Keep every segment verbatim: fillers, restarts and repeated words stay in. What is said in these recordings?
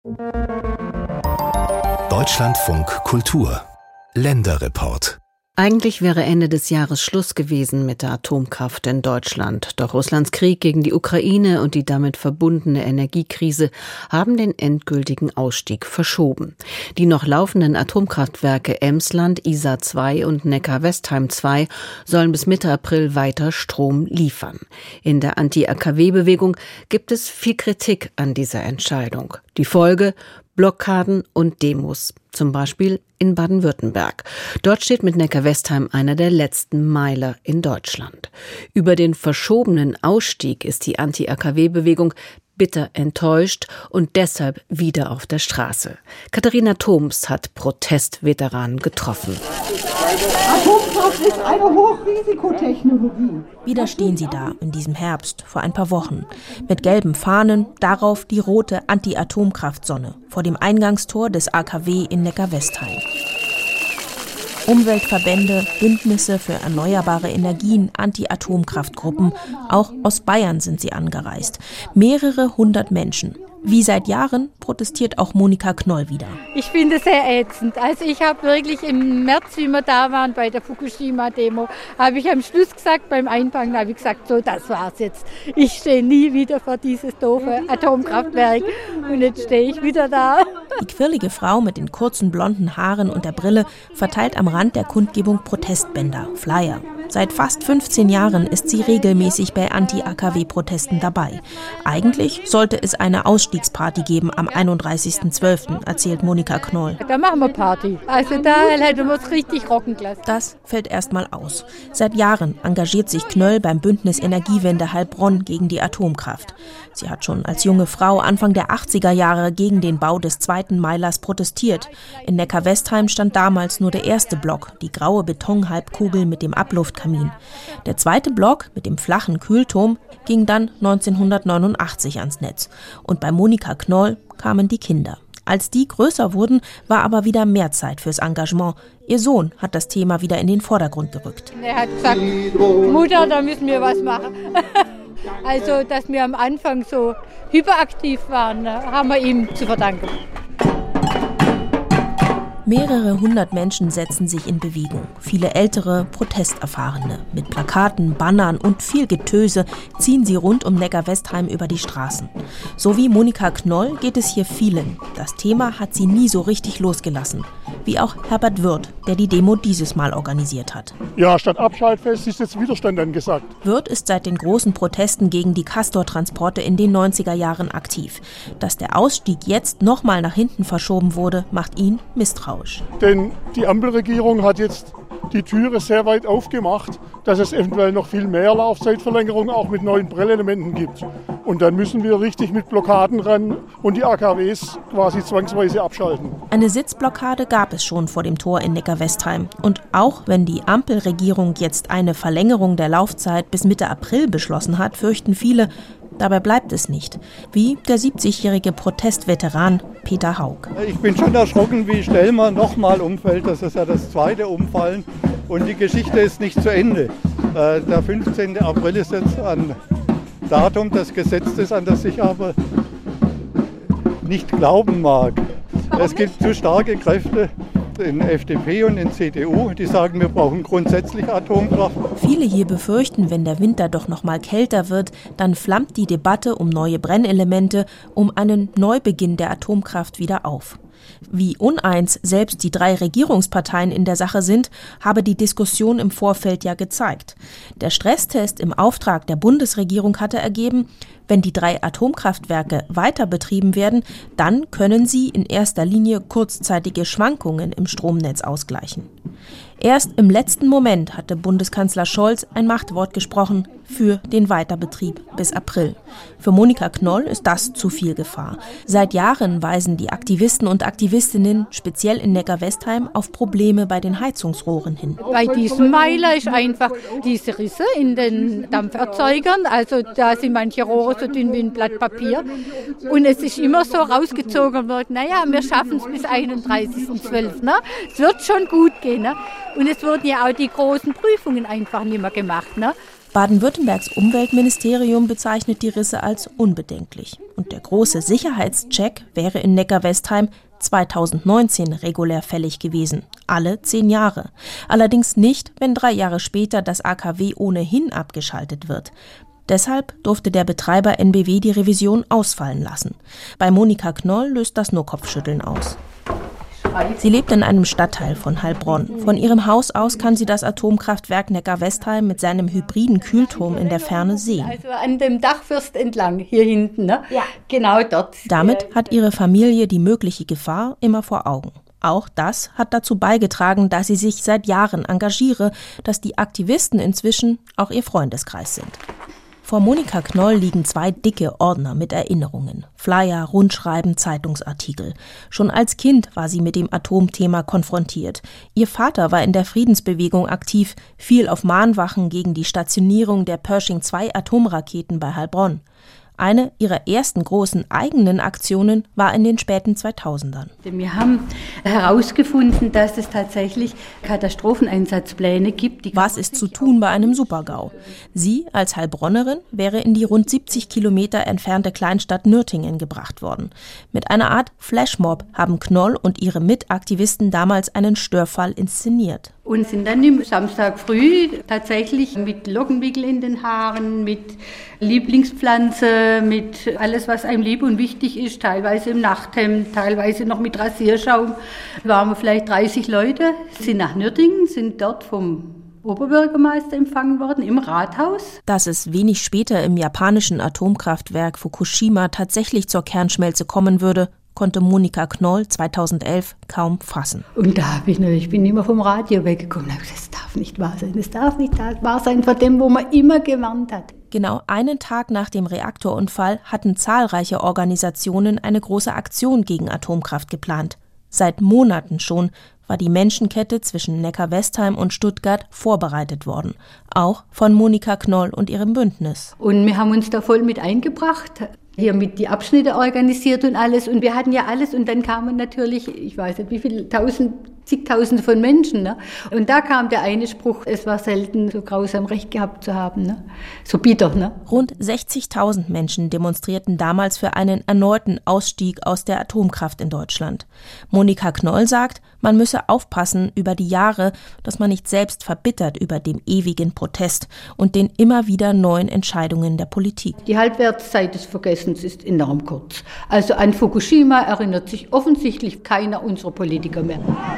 Deutschlandfunk Kultur Länderreport. Eigentlich wäre Ende des Jahres Schluss gewesen mit der Atomkraft in Deutschland. Doch Russlands Krieg gegen die Ukraine und die damit verbundene Energiekrise haben den endgültigen Ausstieg verschoben. Die noch laufenden Atomkraftwerke Emsland, Isar zwei und Neckar-Westheim zwei sollen bis Mitte April weiter Strom liefern. In der Anti-A K W-Bewegung gibt es viel Kritik an dieser Entscheidung. Die Folge: Blockaden und Demos, zum Beispiel in Baden-Württemberg. Dort steht mit Neckar-Westheim einer der letzten Meiler in Deutschland. Über den verschobenen Ausstieg ist die Anti-A K W-Bewegung bitter enttäuscht und deshalb wieder auf der Straße. Katharina Thoms hat Protestveteranen getroffen. Atomkraft ist eine Hochrisikotechnologie. Wieder stehen sie da in diesem Herbst vor ein paar Wochen mit gelben Fahnen, darauf die rote Anti-Atomkraft-Sonne vor dem Eingangstor des A K W in Neckar-Westheim. Umweltverbände, Bündnisse für erneuerbare Energien, Anti-Atomkraftgruppen, auch aus Bayern sind sie angereist. Mehrere hundert Menschen. Wie seit Jahren protestiert auch Monika Knoll wieder. Ich finde es sehr ätzend. Also ich habe wirklich im März, wie wir da waren bei der Fukushima-Demo, habe ich am Schluss gesagt, beim Einpacken habe ich gesagt, so, das war's jetzt. Ich stehe nie wieder vor dieses doofe Atomkraftwerk und jetzt stehe ich wieder da. Die quirlige Frau mit den kurzen blonden Haaren und der Brille verteilt am Rand der Kundgebung Protestbänder, Flyer. Seit fast fünfzehn Jahren ist sie regelmäßig bei Anti-A K W-Protesten dabei. Eigentlich sollte es eine Ausstiegsparty geben am einunddreißigsten zwölften, erzählt Monika Knoll. Da machen wir Party. Also da hätten wir es richtig rocken lassen. Das fällt erstmal aus. Seit Jahren engagiert sich Knoll beim Bündnis Energiewende Heilbronn gegen die Atomkraft. Sie hat schon als junge Frau Anfang der achtziger Jahre gegen den Bau des zweiten Meilers protestiert. In Neckar-Westheim stand damals nur der erste Block, die graue Betonhalbkugel mit dem Abluftkamin. Der zweite Block mit dem flachen Kühlturm ging dann neunzehnhundertneunundachtzig ans Netz. Und bei Monika Knoll kamen die Kinder. Als die größer wurden, war aber wieder mehr Zeit fürs Engagement. Ihr Sohn hat das Thema wieder in den Vordergrund gerückt. Er hat gesagt, Mutter, da müssen wir was machen. Also, dass wir am Anfang so hyperaktiv waren, haben wir ihm zu verdanken. Mehrere hundert Menschen setzen sich in Bewegung. Viele ältere, Protesterfahrene. Mit Plakaten, Bannern und viel Getöse ziehen sie rund um Neckar-Westheim über die Straßen. So wie Monika Knoll geht es hier vielen. Das Thema hat sie nie so richtig losgelassen. Wie auch Herbert Wirth, der die Demo dieses Mal organisiert hat. Ja, statt Abschaltfest ist jetzt Widerstand angesagt. Wirth ist seit den großen Protesten gegen die Castor-Transporte in den neunziger Jahren aktiv. Dass der Ausstieg jetzt nochmal nach hinten verschoben wurde, macht ihn misstrauisch. Denn die Ampelregierung hat jetzt die Türe sehr weit aufgemacht, dass es eventuell noch viel mehr Laufzeitverlängerung auch mit neuen Prellelementen gibt. Und dann müssen wir richtig mit Blockaden ran und die A K Ws quasi zwangsweise abschalten. Eine Sitzblockade gab es schon vor dem Tor in Neckar-Westheim. Und auch wenn die Ampelregierung jetzt eine Verlängerung der Laufzeit bis Mitte April beschlossen hat, fürchten viele, dabei bleibt es nicht. Wie der siebzigjährige Protestveteran Peter Haug. Ich bin schon erschrocken, wie schnell man nochmal umfällt. Das ist ja das zweite Umfallen. Und die Geschichte ist nicht zu Ende. Der fünfzehnten April ist jetzt ein Datum, das gesetzt ist, an das ich aber nicht glauben mag. Es gibt zu starke Kräfte in F D P und in C D U, die sagen, wir brauchen grundsätzlich Atomkraft. Viele hier befürchten, wenn der Winter doch noch mal kälter wird, dann flammt die Debatte um neue Brennelemente, um einen Neubeginn der Atomkraft wieder auf. Wie uneins selbst die drei Regierungsparteien in der Sache sind, habe die Diskussion im Vorfeld ja gezeigt. Der Stresstest im Auftrag der Bundesregierung hatte ergeben, wenn die drei Atomkraftwerke weiter betrieben werden, dann können sie in erster Linie kurzzeitige Schwankungen im Stromnetz ausgleichen. Erst im letzten Moment hatte Bundeskanzler Scholz ein Machtwort gesprochen für den Weiterbetrieb bis April. Für Monika Knoll ist das zu viel Gefahr. Seit Jahren weisen die Aktivisten und Aktivistinnen, speziell in Neckar-Westheim, auf Probleme bei den Heizungsrohren hin. Bei diesem Meiler ist einfach diese Risse in den Dampferzeugern, also da sind manche Rohre so dünn wie ein Blatt Papier. Und es ist immer so rausgezogen worden, naja, wir schaffen es bis einunddreißigsten zwölften Ne? Es wird schon gut gehen. Ne? Und es wurden ja auch die großen Prüfungen einfach nicht mehr gemacht, ne? Baden-Württembergs Umweltministerium bezeichnet die Risse als unbedenklich. Und der große Sicherheitscheck wäre in Neckar-Westheim zweitausendneunzehn regulär fällig gewesen. Alle zehn Jahre. Allerdings nicht, wenn drei Jahre später das A K W ohnehin abgeschaltet wird. Deshalb durfte der Betreiber N B W die Revision ausfallen lassen. Bei Monika Knoll löst das nur Kopfschütteln aus. Sie lebt in einem Stadtteil von Heilbronn. Von ihrem Haus aus kann sie das Atomkraftwerk Neckar-Westheim mit seinem hybriden Kühlturm in der Ferne sehen. Also an dem Dachfirst entlang, hier hinten, ne? Ja. Genau dort. Damit hat ihre Familie die mögliche Gefahr immer vor Augen. Auch das hat dazu beigetragen, dass sie sich seit Jahren engagiere, dass die Aktivisten inzwischen auch ihr Freundeskreis sind. Vor Monika Knoll liegen zwei dicke Ordner mit Erinnerungen. Flyer, Rundschreiben, Zeitungsartikel. Schon als Kind war sie mit dem Atomthema konfrontiert. Ihr Vater war in der Friedensbewegung aktiv, fiel auf Mahnwachen gegen die Stationierung der Pershing zwei Atomraketen bei Heilbronn. Eine ihrer ersten großen eigenen Aktionen war in den späten zweitausendern. Wir haben herausgefunden, dass es tatsächlich Katastropheneinsatzpläne gibt. Was ist zu tun bei einem Supergau? Sie als Heilbronnerin wäre in die rund siebzig Kilometer entfernte Kleinstadt Nürtingen gebracht worden. Mit einer Art Flashmob haben Knoll und ihre Mitaktivisten damals einen Störfall inszeniert. Und sind dann am Samstag früh tatsächlich mit Lockenwickel in den Haaren, mit Lieblingspflanze, mit alles, was einem lieb und wichtig ist, teilweise im Nachthemd, teilweise noch mit Rasierschaum. Waren wir vielleicht dreißig Leute, sind nach Nürtingen, sind dort vom Oberbürgermeister empfangen worden im Rathaus. Dass es wenig später im japanischen Atomkraftwerk Fukushima tatsächlich zur Kernschmelze kommen würde, konnte Monika Knoll zweitausendelf kaum fassen. Und da habe ich natürlich, ich bin immer vom Radio weggekommen und habe gesagt, das darf nicht wahr sein, das darf nicht wahr sein vor dem, wo man immer gewarnt hat. Genau einen Tag nach dem Reaktorunfall hatten zahlreiche Organisationen eine große Aktion gegen Atomkraft geplant. Seit Monaten schon war die Menschenkette zwischen Neckar-Westheim und Stuttgart vorbereitet worden. Auch von Monika Knoll und ihrem Bündnis. Und wir haben uns da voll mit eingebracht. Hier mit die Abschnitte organisiert und alles. Und wir hatten ja alles. Und dann kamen natürlich, ich weiß nicht wie viele, tausend, zigtausende von Menschen. Ne? Und da kam der eine Spruch, es war selten, so grausam Recht gehabt zu haben. Ne? So bitter. Ne? Rund sechzigtausend Menschen demonstrierten damals für einen erneuten Ausstieg aus der Atomkraft in Deutschland. Monika Knoll sagt, man müsse aufpassen über die Jahre, dass man nicht selbst verbittert über den ewigen Protest und den immer wieder neuen Entscheidungen der Politik. Die Halbwertszeit des Vergessens ist enorm kurz. Also an Fukushima erinnert sich offensichtlich keiner unserer Politiker mehr.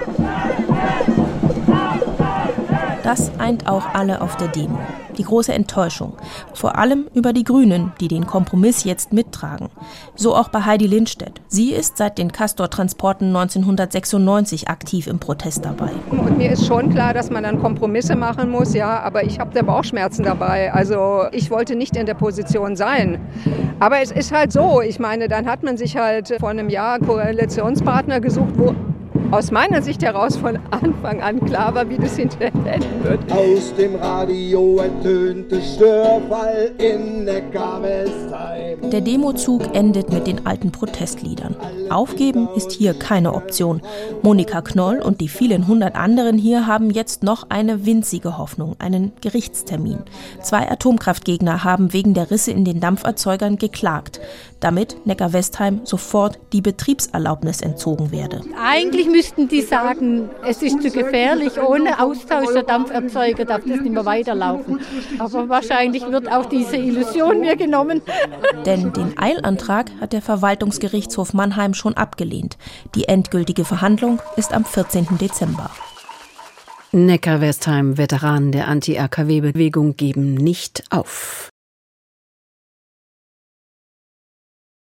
Das eint auch alle auf der Demo. Die große Enttäuschung. Vor allem über die Grünen, die den Kompromiss jetzt mittragen. So auch bei Heidi Lindstedt. Sie ist seit den Castor-Transporten neunzehnhundertsechsundneunzig aktiv im Protest dabei. Und mir ist schon klar, dass man dann Kompromisse machen muss, ja, aber ich habe da Bauchschmerzen dabei. Also ich wollte nicht in der Position sein. Aber es ist halt so, ich meine, dann hat man sich halt vor einem Jahr Koalitionspartner gesucht, wo aus meiner Sicht heraus von Anfang an klar war, wie das hinterher enden wird. Aus dem Radio ertönte Störfall in Neckar-Westheim. Der Demozug endet mit den alten Protestliedern. Aufgeben ist hier keine Option. Monika Knoll und die vielen hundert anderen hier haben jetzt noch eine winzige Hoffnung, einen Gerichtstermin. Zwei Atomkraftgegner haben wegen der Risse in den Dampferzeugern geklagt, damit Neckar-Westheim sofort die Betriebserlaubnis entzogen werde. Eigentlich müssten die sagen, es ist zu gefährlich, ohne Austausch der Dampferzeuger darf das nicht mehr weiterlaufen. Aber wahrscheinlich wird auch diese Illusion mir genommen. Denn den Eilantrag hat der Verwaltungsgerichtshof Mannheim schon abgelehnt. Die endgültige Verhandlung ist am vierzehnten Dezember. Neckar-Westheim, Veteranen der Anti-A K W-Bewegung geben nicht auf.